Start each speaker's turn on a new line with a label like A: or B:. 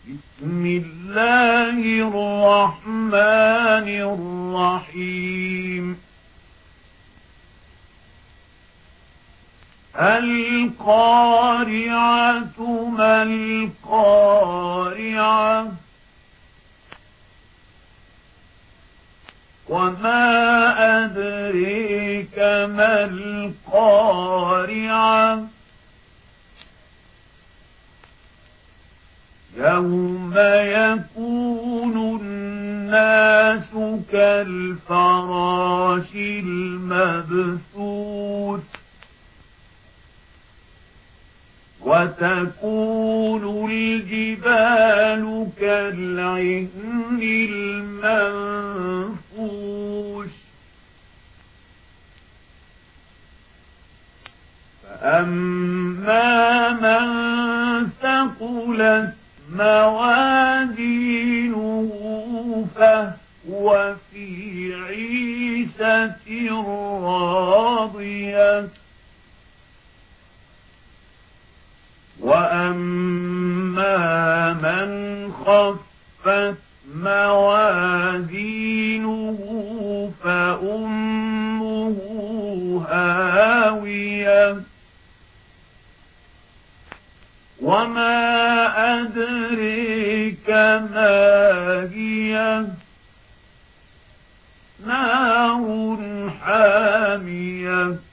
A: بسم الله الرحمن الرحيم القارعة ما القارعة وما أدريك ما القارعة يوم يكون الناس كالفراش المبثوث وتكون الجبال كالعهن المنفوش فأما من ثقلت موازينه فهو في عيشة راضية وأما من خفت موازينه فأمه هاوية وما أدريك ما هي نار حامية